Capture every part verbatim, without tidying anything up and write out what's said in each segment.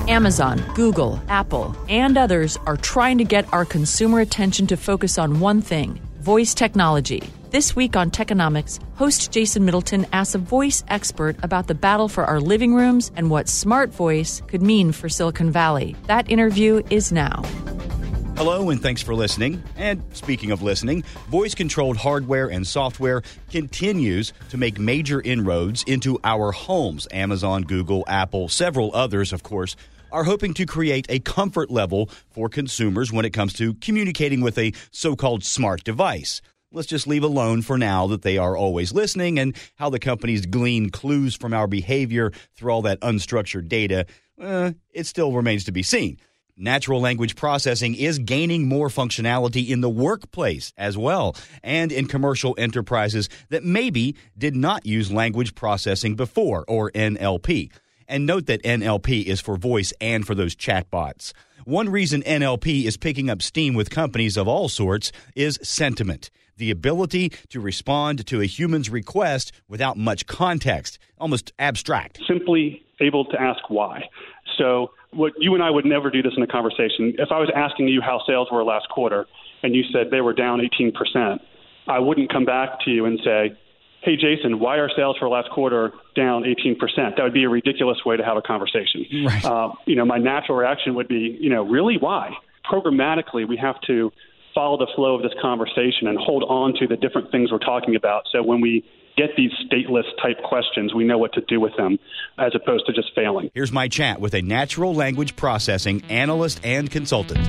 Amazon, Google, Apple, and others are trying to get our consumer attention to focus on one thing: voice technology. This week on Techonomics, host Jason Middleton asks a voice expert about the battle for our living rooms and what smart voice could mean for Silicon Valley. That interview is now. Hello, and thanks for listening. And speaking of listening, voice-controlled hardware and software continues to make major inroads into our homes. Amazon, Google, Apple, several others, of course, are hoping to create a comfort level for consumers when it comes to communicating with a so-called smart device. Let's just leave alone for now that they are always listening and how the companies glean clues from our behavior through all that unstructured data. Uh, it still remains to be seen. Natural language processing is gaining more functionality in the workplace as well, and in commercial enterprises that maybe did not use language processing before, or N L P. And note that N L P is for voice and for those chatbots. One reason N L P is picking up steam with companies of all sorts is sentiment, the ability to respond to a human's request without much context, almost abstract. Simply able to ask why. So what you and I would never do this in a conversation. If I was asking you how sales were last quarter and you said they were down eighteen percent, I wouldn't come back to you and say, hey, Jason, why are sales for last quarter down eighteen percent? That would be a ridiculous way to have a conversation. Right. Uh, you know, my natural reaction would be, you know, really, why? Programmatically, we have to follow the flow of this conversation and hold on to the different things we're talking about. So when we get these stateless type questions, we know what to do with them as opposed to just failing. Here's my chat with a natural language processing analyst and consultant.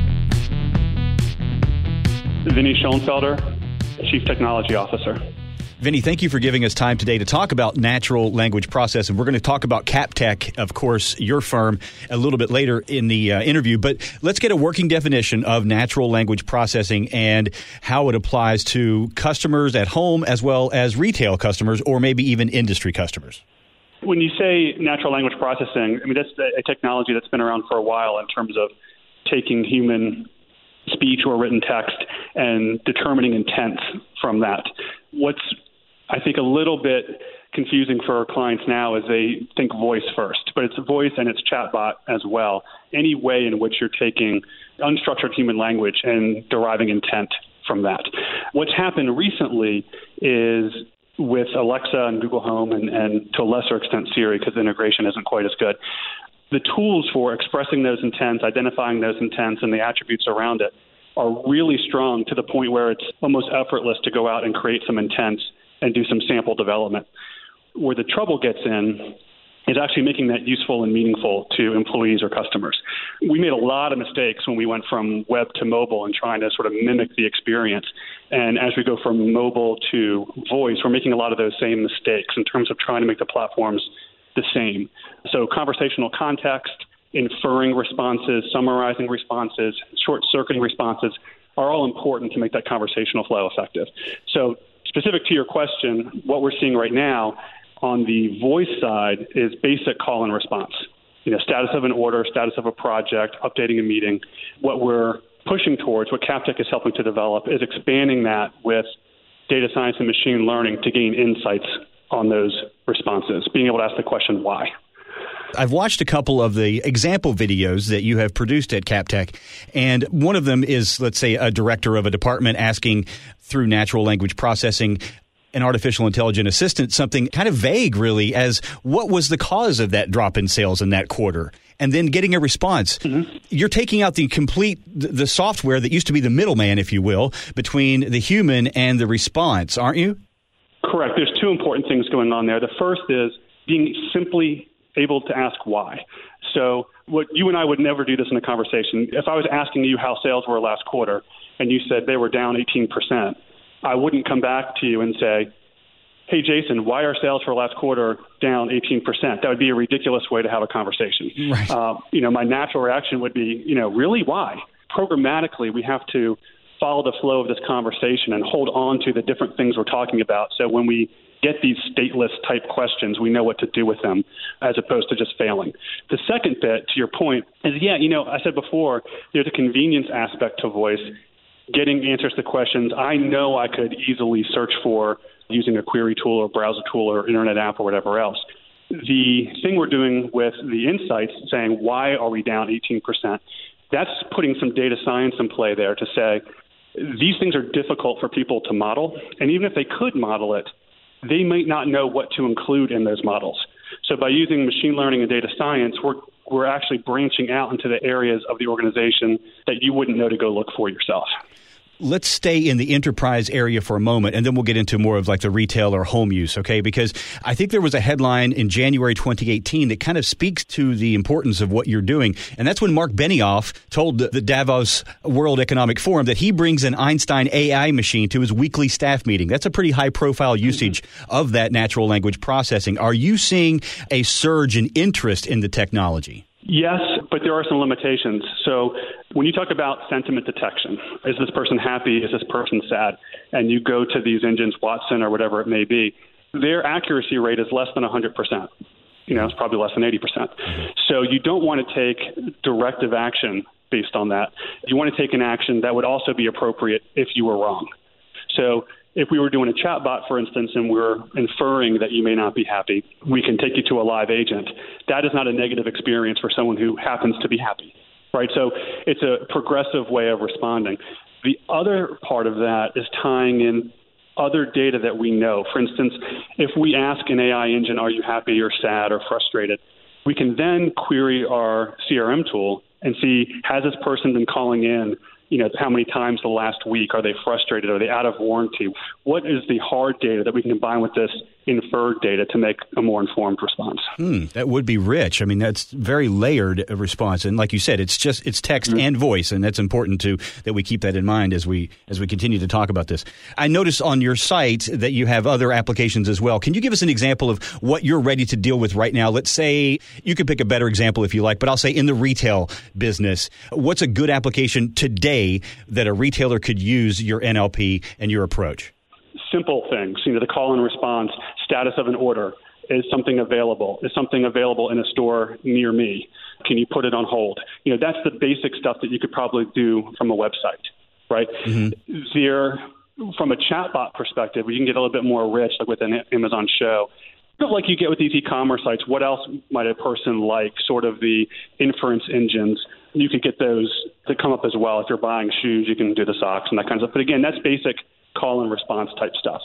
Vinny Schoenfelder, Chief Technology Officer. Vinny, thank you for giving us time today to talk about natural language processing. We're going to talk about CapTech, of course, your firm, a little bit later in the uh, interview. But let's get a working definition of natural language processing and how it applies to customers at home as well as retail customers or maybe even industry customers. When you say natural language processing, I mean, that's a technology that's been around for a while in terms of taking human speech or written text and determining intent from that. What's I think a little bit confusing for our clients now is they think voice first, but it's voice and it's chatbot as well. Any way in which you're taking unstructured human language and deriving intent from that. What's happened recently is with Alexa and Google Home and, and to a lesser extent Siri, because the integration isn't quite as good, the tools for expressing those intents, identifying those intents, and the attributes around it are really strong to the point where it's almost effortless to go out and create some intents and do some sample development. Where the trouble gets in is actually making that useful and meaningful to employees or customers. We made a lot of mistakes when we went from web to mobile and trying to sort of mimic the experience. And as we go from mobile to voice, we're making a lot of those same mistakes in terms of trying to make the platforms the same. So conversational context, inferring responses, summarizing responses, short-circuiting responses are all important to make that conversational flow effective. So specific to your question, what we're seeing right now on the voice side is basic call and response. You know, status of an order, status of a project, updating a meeting. What we're pushing towards, what CapTech is helping to develop, is expanding that with data science and machine learning to gain insights on those responses, being able to ask the question why. I've watched a couple of the example videos that you have produced at CapTech, and one of them is, let's say, a director of a department asking through natural language processing an artificial intelligent assistant something kind of vague, really, as what was the cause of that drop in sales in that quarter, and then getting a response. Mm-hmm. You're taking out the complete, the software that used to be the middleman, if you will, between the human and the response, aren't you? Correct. There's two important things going on there. The first is being simply able to ask why. So what you and I would never do this in a conversation. If I was asking you how sales were last quarter and you said they were down eighteen percent, I wouldn't come back to you and say, hey, Jason, why are sales for last quarter down eighteen percent? That would be a ridiculous way to have a conversation. Right. Uh, you know, my natural reaction would be, you know, really, why? Programmatically, we have to follow the flow of this conversation and hold on to the different things we're talking about. So when we get these stateless type questions, we know what to do with them as opposed to just failing. The second bit, to your point, is, yeah, you know, I said before, there's a convenience aspect to voice, getting answers to questions I know I could easily search for using a query tool or browser tool or internet app or whatever else. The thing we're doing with the insights, saying why are we down eighteen percent, that's putting some data science in play there to say these things are difficult for people to model. And even if they could model it, they might not know what to include in those models. So by using machine learning and data science, we're we're actually branching out into the areas of the organization that you wouldn't know to go look for yourself. Let's stay in the enterprise area for a moment, and then we'll get into more of like the retail or home use, okay? Because I think there was a headline in January twenty eighteen that kind of speaks to the importance of what you're doing. And that's when Mark Benioff told the Davos World Economic Forum that he brings an Einstein A I machine to his weekly staff meeting. That's a pretty high-profile usage mm-hmm. of that natural language processing. Are you seeing a surge in interest in the technology? Yes, but there are some limitations. So when you talk about sentiment detection, is this person happy? Is this person sad? And you go to these engines, Watson or whatever it may be, their accuracy rate is less than one hundred percent. You know, it's probably less than eighty percent. So you don't want to take directive action based on that. You want to take an action that would also be appropriate if you were wrong. So if we were doing a chatbot, for instance, and we're inferring that you may not be happy, we can take you to a live agent. That is not a negative experience for someone who happens to be happy, right? So it's a progressive way of responding. The other part of that is tying in other data that we know. For instance, if we ask an A I engine, are you happy or sad or frustrated, we can then query our C R M tool and see, has this person been calling in? You know, how many times the last week? Are they frustrated? Are they out of warranty? What is the hard data that we can combine with this inferred data to make a more informed response? Hmm, that would be rich. I mean, that's very layered response. And like you said, it's just it's text mm-hmm. and voice. And that's important to that we keep that in mind as we as we continue to talk about this. I noticed on your site that you have other applications as well. Can you give us an example of what you're ready to deal with right now? Let's say you could pick a better example if you like, but I'll say in the retail business, what's a good application today that a retailer could use your N L P and your approach? Simple things, you know, the call and response, status of an order. Is something available? Is something available in a store near me? Can you put it on hold? You know, that's the basic stuff that you could probably do from a website, right? Mm-hmm. There, from a chatbot perspective, we can get a little bit more rich, like with an Amazon Show. But like you get with these e-commerce sites, what else might a person like? Sort of the inference engines. You could get those to come up as well. If you're buying shoes, you can do the socks and that kind of stuff. But again, that's basic call and response type stuff.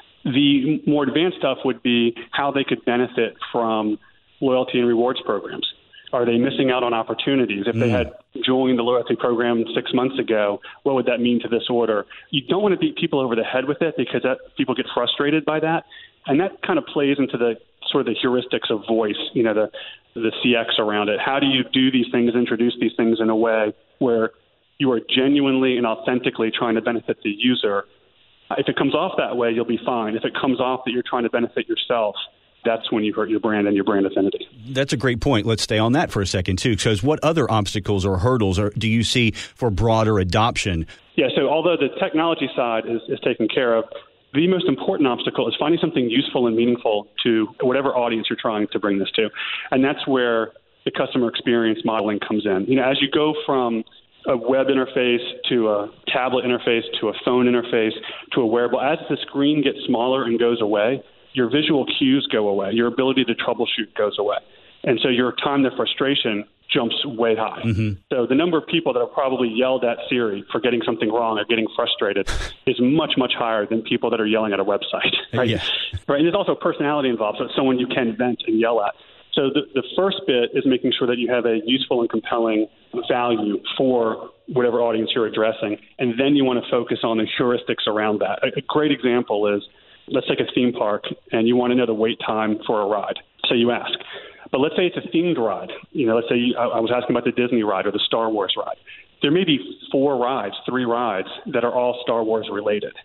The more advanced stuff would be how they could benefit from loyalty and rewards programs. Are they missing out on opportunities? If mm. they had joined the loyalty program six months ago, what would that mean to this order? You don't want to beat people over the head with it because that, people get frustrated by that. And that kind of plays into the sort of the heuristics of voice, you know, the the C X around it. How do you do these things, introduce these things in a way where you are genuinely and authentically trying to benefit the user? If it comes off that way, you'll be fine. If it comes off that you're trying to benefit yourself, that's when you hurt your brand and your brand affinity. That's a great point. Let's stay on that for a second, too. Because what other obstacles or hurdles are, do you see for broader adoption? Yeah, so although the technology side is, is taken care of, the most important obstacle is finding something useful and meaningful to whatever audience you're trying to bring this to. And that's where the customer experience modeling comes in. You know, as you go from a web interface to a tablet interface to a phone interface to a wearable, as the screen gets smaller and goes away, your visual cues go away. Your ability to troubleshoot goes away. And so your time to frustration jumps way high. Mm-hmm. So the number of people that have probably yelled at Siri for getting something wrong or getting frustrated is much, much higher than people that are yelling at a website. Right? Yeah. Right. And there's also personality involved, so it's someone you can vent and yell at. So the, the first bit is making sure that you have a useful and compelling value for whatever audience you're addressing. And then you want to focus on the heuristics around that. A, a great example is, let's take a theme park and you want to know the wait time for a ride. So you ask. But let's say it's a themed ride. You know, let's say you, I, I was asking about the Disney ride or the Star Wars ride. There may be four rides, three rides that are all Star Wars related.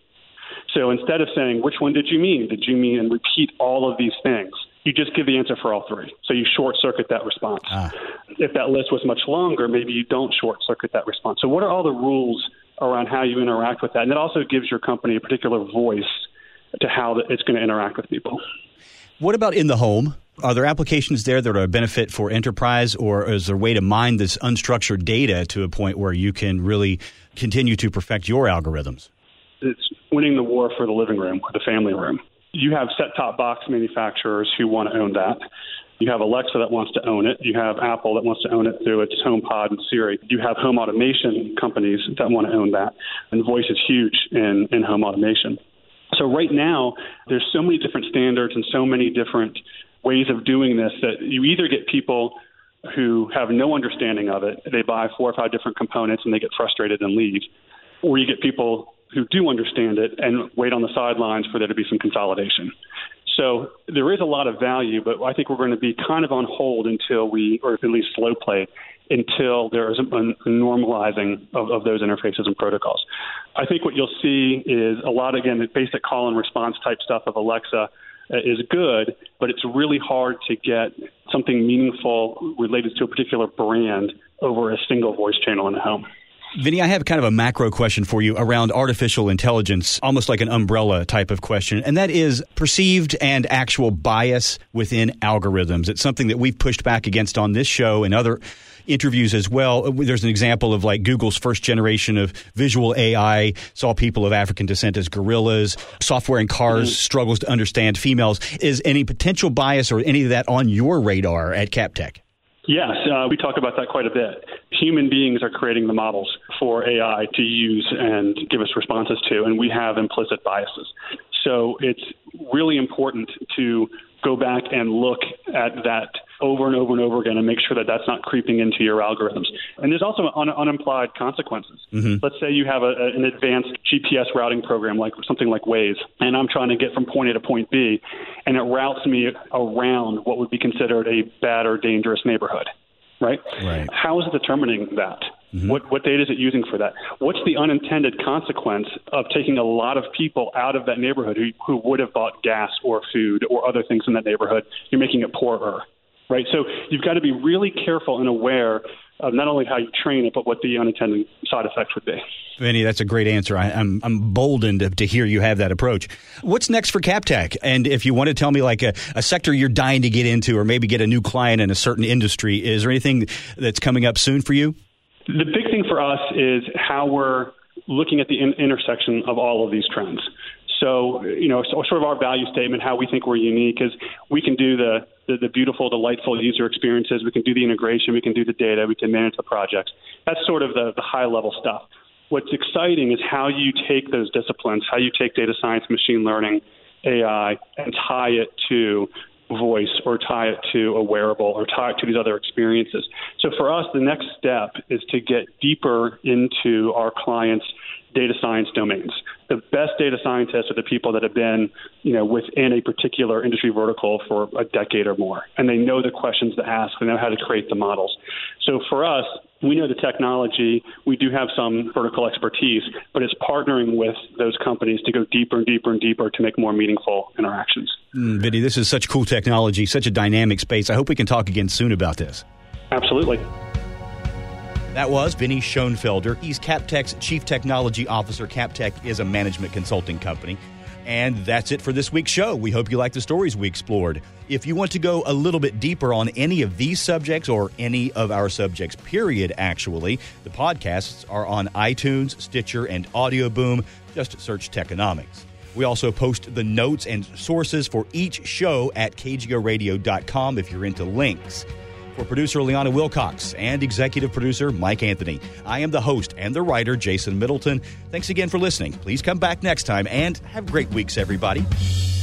So instead of saying, which one did you mean? Did you mean, and repeat all of these things? You just give the answer for all three. So you short-circuit that response. Ah. If that list was much longer, maybe you don't short-circuit that response. So what are all the rules around how you interact with that? And it also gives your company a particular voice to how it's going to interact with people. What about in the home? Are there applications there that are a benefit for enterprise, or is there a way to mine this unstructured data to a point where you can really continue to perfect your algorithms? It's winning the war for the living room or the family room. you have set-top box manufacturers who want to own that. You have Alexa that wants to own it. You have Apple that wants to own it through its HomePod and Siri. You have home automation companies that want to own that. And voice is huge in, in home automation. So right now, there's so many different standards and so many different ways of doing this that you either get people who have no understanding of it, they buy four or five different components and they get frustrated and leave, or you get people who do understand it and wait on the sidelines for there to be some consolidation. So there is a lot of value, but I think we're going to be kind of on hold until we, or at least slow play, until there is a, a normalizing of, of those interfaces and protocols. I think what you'll see is a lot, again, the basic call and response type stuff of Alexa is good, but it's really hard to get something meaningful related to a particular brand over a single voice channel in the home. Vinny, I have kind of a macro question for you around artificial intelligence, almost like an umbrella type of question, and that is perceived and actual bias within algorithms. It's something that we've pushed back against on this show and other interviews as well. There's an example of like Google's first generation of visual A I saw people of African descent as gorillas. Software in cars mm-hmm. struggles to understand females. Is any potential bias or any of that on your radar at CapTech? Yes, uh, we talk about that quite a bit. Human beings are creating the models for A I to use and give us responses to, and we have implicit biases. So it's really important to go back and look at that over and over and over again and make sure that that's not creeping into your algorithms. And there's also un- unimplied consequences. Mm-hmm. Let's say you have a, a, an advanced G P S routing program, like something like Waze, and I'm trying to get from point A to point B, and it routes me around what would be considered a bad or dangerous neighborhood, right? Right. How is it determining that? Mm-hmm. What what data is it using for that? What's the unintended consequence of taking a lot of people out of that neighborhood who, who would have bought gas or food or other things in that neighborhood? You're making it poorer, right? So you've got to be really careful and aware of not only how you train it, but what the unintended side effects would be. Vinny, that's a great answer. I, I'm I'm boldened to, to hear you have that approach. What's next for CapTech? And if you want to tell me like a, a sector you're dying to get into or maybe get a new client in a certain industry, is there anything that's coming up soon for you? The big thing for us is how we're looking at the in- intersection of all of these trends. So, you know, so sort of our value statement, how we think we're unique is we can do the, the, the beautiful, delightful user experiences. We can do the integration. We can do the data. We can manage the projects. That's sort of the, the high-level stuff. What's exciting is how you take those disciplines, how you take data science, machine learning, A I, and tie it to voice or tie it to a wearable or tie it to these other experiences. So for us, the next step is to get deeper into our clients' data science domains. The best data scientists are the people that have been, you know, within a particular industry vertical for a decade or more, and they know the questions to ask, they know how to create the models. So for us, we know the technology, we do have some vertical expertise, but it's partnering with those companies to go deeper and deeper and deeper to make more meaningful interactions. Mm, Vinny, this is such cool technology, such a dynamic space. I hope we can talk again soon about this. Absolutely. That was Vinny Schoenfelder. He's CapTech's Chief Technology Officer. CapTech is a management consulting company. And that's it for this week's show. We hope you like the stories we explored. If you want to go a little bit deeper on any of these subjects or any of our subjects, period, actually, the podcasts are on iTunes, Stitcher, and Audio Boom. Just search Techonomics. We also post the notes and sources for each show at k g o radio dot com if you're into links. For producer Liana Wilcox and executive producer Mike Anthony, I am the host and the writer, Jason Middleton. Thanks again for listening. Please come back next time and have great weeks, everybody.